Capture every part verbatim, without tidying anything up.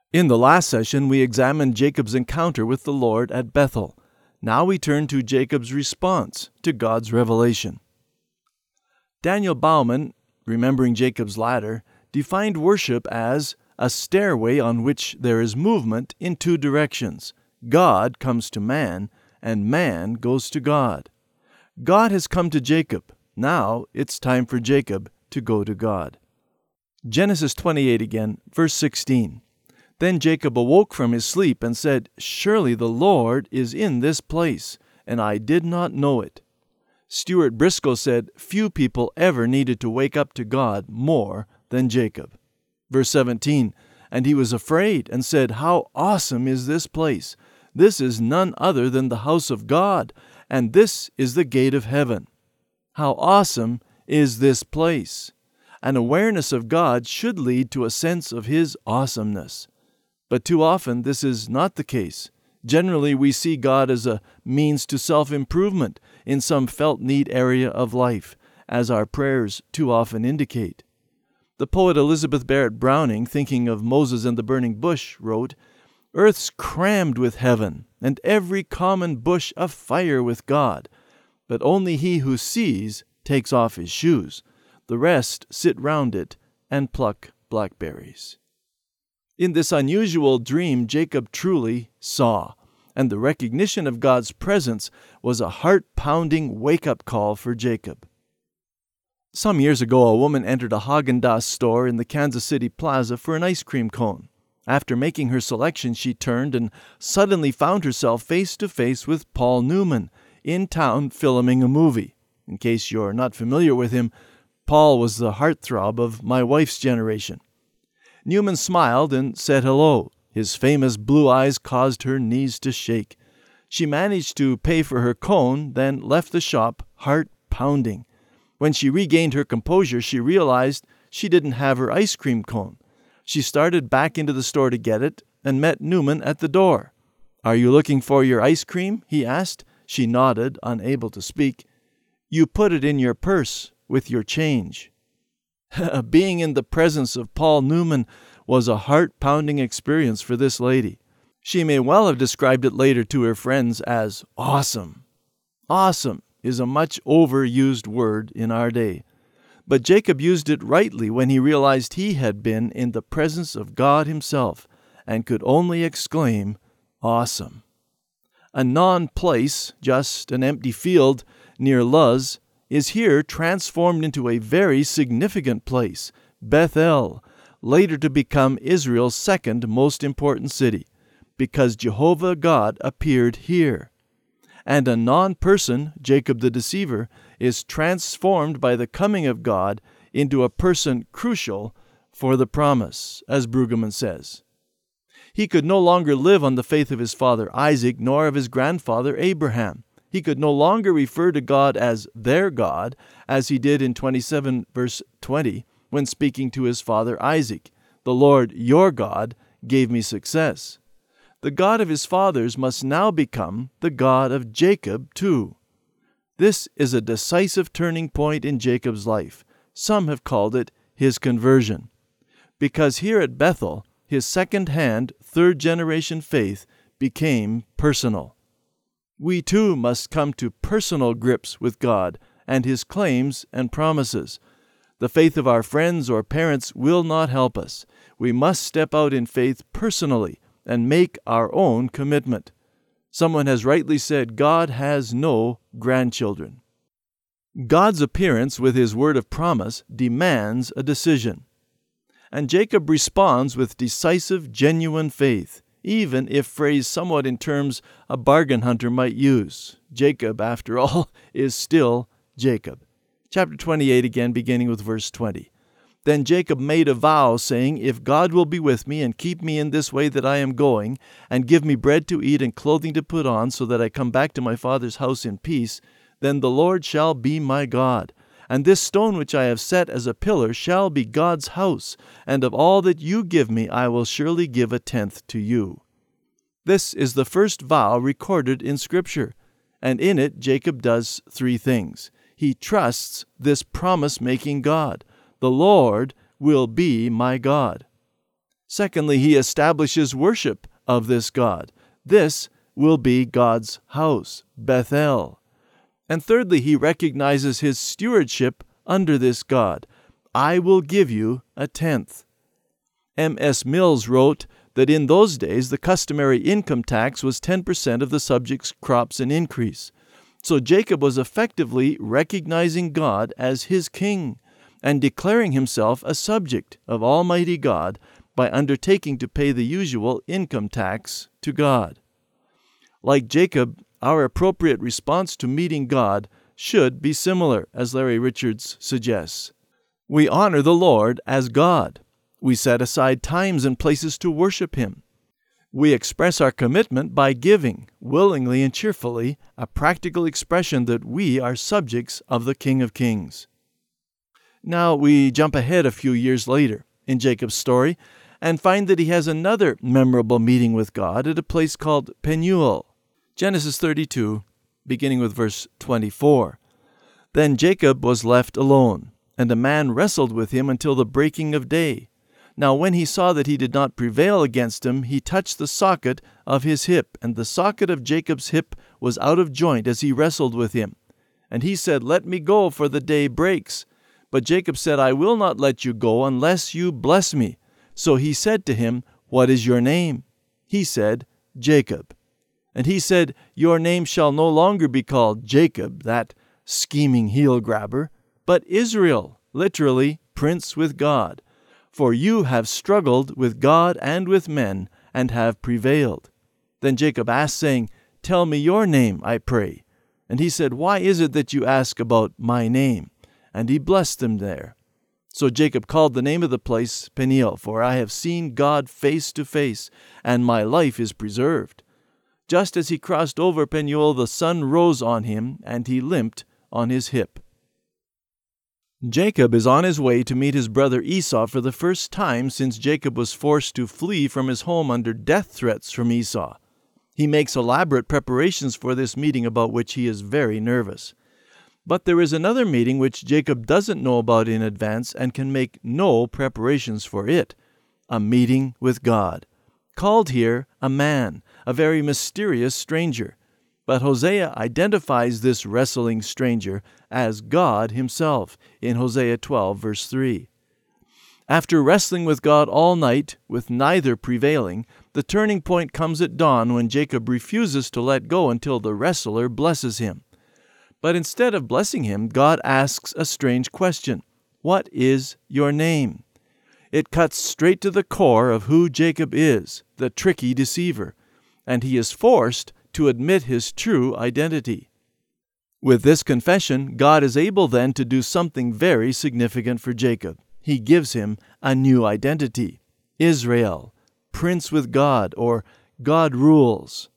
In the last session, we examined Jacob's encounter with the Lord at Bethel. Now we turn to Jacob's response to God's revelation. Daniel Bauman, remembering Jacob's ladder, defined worship as a stairway on which there is movement in two directions. God comes to man, and man goes to God. God has come to Jacob. Now it's time for Jacob to go to God. Genesis twenty-eight again, verse sixteen. Then Jacob awoke from his sleep and said, "Surely the Lord is in this place, and I did not know it." Stuart Briscoe said, "Few people ever needed to wake up to God more than Jacob." Verse seventeen, "And he was afraid and said, 'How awesome is this place! This is none other than the house of God, and this is the gate of heaven.'" How awesome is this place! An awareness of God should lead to a sense of His awesomeness. But too often this is not the case. Generally, we see God as a means to self-improvement in some felt need area of life, as our prayers too often indicate. The poet Elizabeth Barrett Browning, thinking of Moses and the burning bush, wrote, "Earth's crammed with heaven, and every common bush afire with God. But only he who sees takes off his shoes. The rest sit round it and pluck blackberries." In this unusual dream, Jacob truly saw, and the recognition of God's presence was a heart-pounding wake-up call for Jacob. Some years ago, a woman entered a Haagen-Dazs store in the Kansas City Plaza for an ice cream cone. After making her selection, she turned and suddenly found herself face-to-face with Paul Newman, in town filming a movie. In case you're not familiar with him, Paul was the heartthrob of my wife's generation. Newman smiled and said hello. His famous blue eyes caused her knees to shake. She managed to pay for her cone, then left the shop, heart pounding. When she regained her composure, she realized she didn't have her ice cream cone. She started back into the store to get it and met Newman at the door. "Are you looking for your ice cream?" he asked. She nodded, unable to speak. "You put it in your purse with your change." Being in the presence of Paul Newman was a heart-pounding experience for this lady. She may well have described it later to her friends as awesome. Awesome is a much overused word in our day. But Jacob used it rightly when he realized he had been in the presence of God Himself and could only exclaim, "Awesome." A non-place, just an empty field near Luz, is here transformed into a very significant place, Bethel, later to become Israel's second most important city, because Jehovah God appeared here. And a non-person, Jacob the deceiver, is transformed by the coming of God into a person crucial for the promise, as Brueggemann says. He could no longer live on the faith of his father Isaac, nor of his grandfather Abraham. He could no longer refer to God as their God, as he did in twenty-seven verse twenty, when speaking to his father Isaac. "The Lord, your God, gave me success." The God of his fathers must now become the God of Jacob too. This is a decisive turning point in Jacob's life. Some have called it his conversion. Because here at Bethel, his second-hand, third-generation faith became personal. We too must come to personal grips with God and His claims and promises. The faith of our friends or parents will not help us. We must step out in faith personally and make our own commitment. Someone has rightly said, God has no grandchildren. God's appearance with His word of promise demands a decision. And Jacob responds with decisive, genuine faith, even if phrased somewhat in terms a bargain hunter might use. Jacob, after all, is still Jacob. Chapter twenty-eight again, beginning with verse twenty. "Then Jacob made a vow, saying, 'If God will be with me and keep me in this way that I am going, and give me bread to eat and clothing to put on, so that I come back to my father's house in peace, then the Lord shall be my God. And this stone which I have set as a pillar shall be God's house, and of all that you give me I will surely give a tenth to you.'" This is the first vow recorded in Scripture, and in it Jacob does three things. He trusts this promise-making God. The Lord will be my God. Secondly, he establishes worship of this God. This will be God's house, Bethel. And thirdly, he recognizes his stewardship under this God. I will give you a tenth. M S Mills wrote that in those days the customary income tax was ten percent of the subject's crops and increase. So Jacob was effectively recognizing God as his king and declaring himself a subject of Almighty God by undertaking to pay the usual income tax to God. Like Jacob, our appropriate response to meeting God should be similar, as Larry Richards suggests. We honor the Lord as God. We set aside times and places to worship Him. We express our commitment by giving, willingly and cheerfully, a practical expression that we are subjects of the King of Kings. Now we jump ahead a few years later in Jacob's story and find that he has another memorable meeting with God at a place called Peniel. Genesis thirty-two, beginning with verse twenty-four. Then Jacob was left alone, and a man wrestled with him until the breaking of day. Now when he saw that he did not prevail against him, he touched the socket of his hip, and the socket of Jacob's hip was out of joint as he wrestled with him. And he said, Let me go, for the day breaks. But Jacob said, I will not let you go unless you bless me. So he said to him, What is your name? He said, Jacob. And he said, Your name shall no longer be called Jacob, that scheming heel-grabber, but Israel, literally, Prince with God. For you have struggled with God and with men, and have prevailed. Then Jacob asked, saying, Tell me your name, I pray. And he said, Why is it that you ask about my name? And he blessed them there. So Jacob called the name of the place Peniel, for I have seen God face to face, and my life is preserved. Just as he crossed over Peniel, the sun rose on him, and he limped on his hip. Jacob is on his way to meet his brother Esau for the first time since Jacob was forced to flee from his home under death threats from Esau. He makes elaborate preparations for this meeting about which he is very nervous. But there is another meeting which Jacob doesn't know about in advance and can make no preparations for it, a meeting with God. Called here a man, a very mysterious stranger. But Hosea identifies this wrestling stranger as God himself in Hosea twelve, verse three. After wrestling with God all night, with neither prevailing, the turning point comes at dawn when Jacob refuses to let go until the wrestler blesses him. But instead of blessing him, God asks a strange question. What is your name? It cuts straight to the core of who Jacob is, the tricky deceiver, and he is forced to admit his true identity. With this confession, God is able then to do something very significant for Jacob. He gives him a new identity, Israel, Prince with God, or God rules.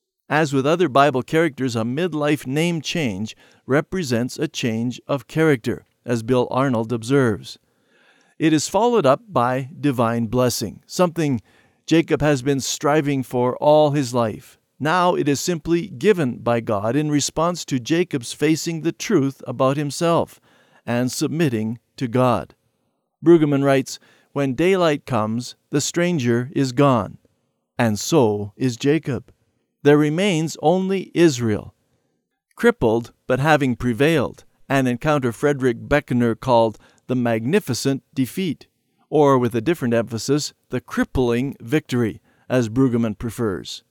As with other Bible characters, a midlife name change represents a change of character, as Bill Arnold observes. It is followed up by divine blessing, something Jacob has been striving for all his life. Now it is simply given by God in response to Jacob's facing the truth about himself and submitting to God. Brueggemann writes, When daylight comes, the stranger is gone, and so is Jacob. There remains only Israel. Crippled, but having prevailed, an encounter Frederick Buechner called the magnificent defeat, or with a different emphasis, the crippling victory, as Brueggemann prefers.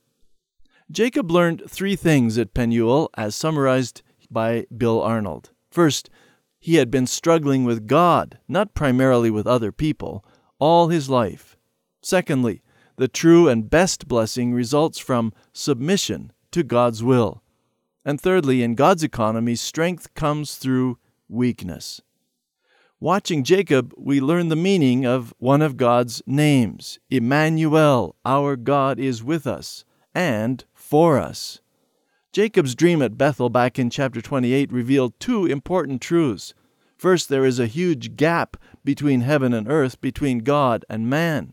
Jacob learned three things at Peniel, as summarized by Bill Arnold. First, he had been struggling with God, not primarily with other people, all his life. Secondly, the true and best blessing results from submission to God's will. And thirdly, in God's economy, strength comes through weakness. Watching Jacob, we learn the meaning of one of God's names, Emmanuel, our God is with us, and for us. Jacob's dream at Bethel back in chapter twenty-eight revealed two important truths. First, there is a huge gap between heaven and earth, between God and man.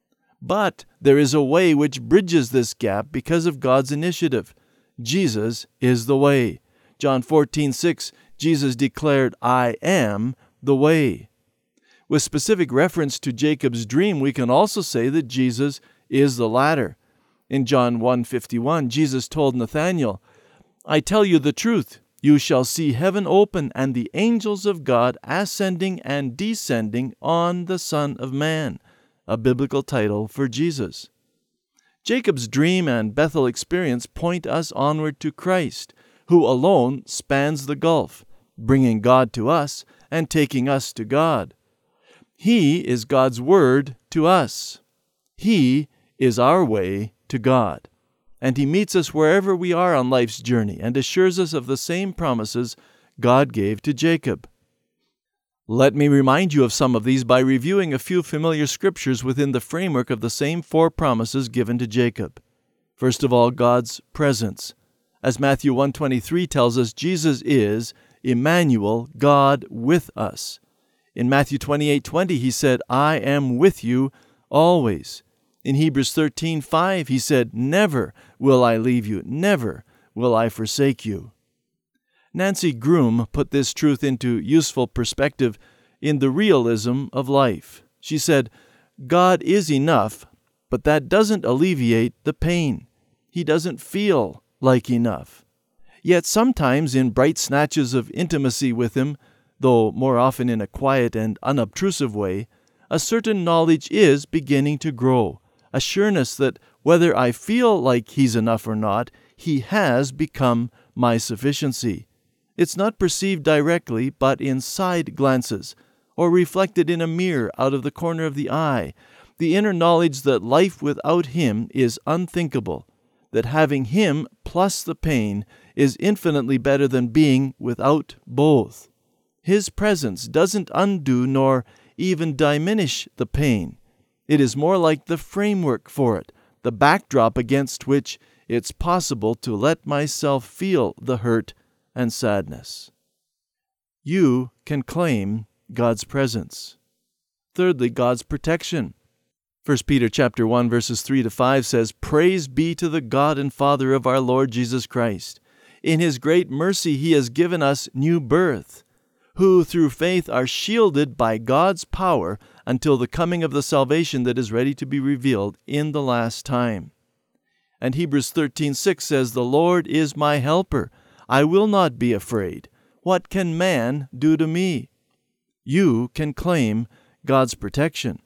But there is a way which bridges this gap because of God's initiative. Jesus is the way. John fourteen six, Jesus declared, I am the way. With specific reference to Jacob's dream, we can also say that Jesus is the ladder. In John one fifty-one, Jesus told Nathanael, "I tell you the truth, you shall see heaven open and the angels of God ascending and descending on the Son of Man," a biblical title for Jesus. Jacob's dream and Bethel experience point us onward to Christ, who alone spans the gulf, bringing God to us and taking us to God. He is God's Word to us. He is our way to God. And He meets us wherever we are on life's journey and assures us of the same promises God gave to Jacob. Let me remind you of some of these by reviewing a few familiar scriptures within the framework of the same four promises given to Jacob. First of all, God's presence. As Matthew one twenty-three tells us, Jesus is Emmanuel, God with us. In Matthew twenty-eight twenty, He said, "I am with you always." In Hebrews thirteen five, He said, "Never will I leave you, never will I forsake you." Nancy Groom put this truth into useful perspective in The Realism of Life. She said, "God is enough, but that doesn't alleviate the pain. He doesn't feel like enough. Yet sometimes in bright snatches of intimacy with Him, though more often in a quiet and unobtrusive way, a certain knowledge is beginning to grow, a sureness that whether I feel like He's enough or not, He has become my sufficiency. It's not perceived directly, but in side glances, or reflected in a mirror out of the corner of the eye, the inner knowledge that life without Him is unthinkable, that having Him plus the pain is infinitely better than being without both. His presence doesn't undo nor even diminish the pain. It is more like the framework for it, the backdrop against which it's possible to let myself feel the hurt and sadness. You can claim God's presence. Thirdly, God's protection. First Peter chapter one verses three to five says, "Praise be to the God and Father of our Lord Jesus Christ. In His great mercy He has given us new birth, who through faith are shielded by God's power until the coming of the salvation that is ready to be revealed in the last time." And Hebrews thirteen six says, "The Lord is my helper. I will not be afraid. What can man do to me?" You can claim God's protection.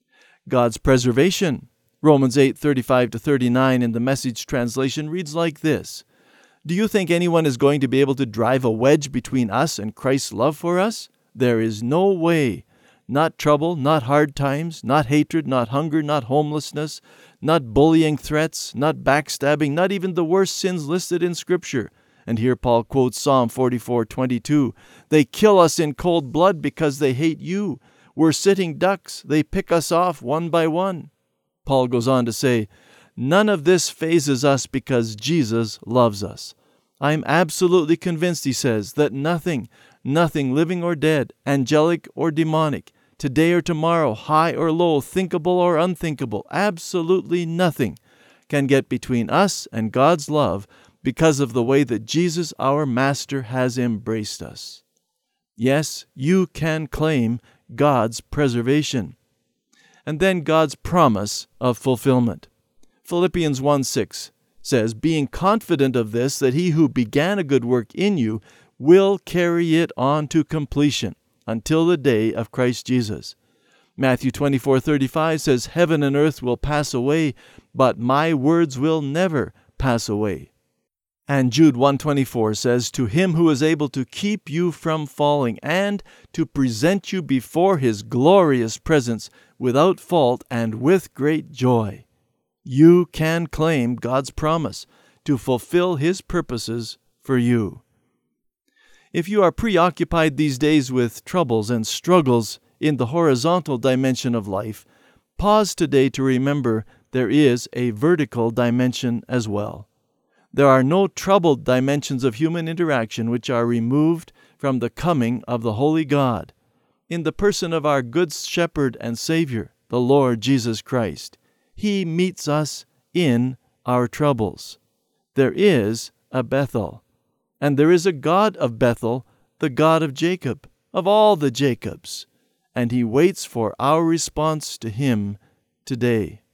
God's preservation. Romans eight thirty-five to thirty-nine in the Message translation reads like this: "Do you think anyone is going to be able to drive a wedge between us and Christ's love for us? There is no way. Not trouble, not hard times, not hatred, not hunger, not homelessness, not bullying threats, not backstabbing, not even the worst sins listed in Scripture." And here Paul quotes Psalm forty-four twenty-two. "They kill us in cold blood because they hate you. We're sitting ducks. They pick us off one by one." Paul goes on to say, "None of this phases us because Jesus loves us. I am absolutely convinced," he says, "that nothing, nothing living or dead, angelic or demonic, today or tomorrow, high or low, thinkable or unthinkable, absolutely nothing can get between us and God's love because of the way that Jesus, our Master, has embraced us." Yes, you can claim God's preservation. And then God's promise of fulfillment. Philippians one six says, "Being confident of this, that He who began a good work in you will carry it on to completion until the day of Christ Jesus." Matthew twenty-four thirty-five says, "Heaven and earth will pass away, but my words will never pass away." And Jude one twenty-four says, "To Him who is able to keep you from falling and to present you before His glorious presence without fault and with great joy." You can claim God's promise to fulfill His purposes for you. If you are preoccupied these days with troubles and struggles in the horizontal dimension of life, pause today to remember there is a vertical dimension as well. There are no troubled dimensions of human interaction which are removed from the coming of the Holy God, in the person of our Good Shepherd and Savior, the Lord Jesus Christ. He meets us in our troubles. There is a Bethel, and there is a God of Bethel, the God of Jacob, of all the Jacobs, and He waits for our response to Him today.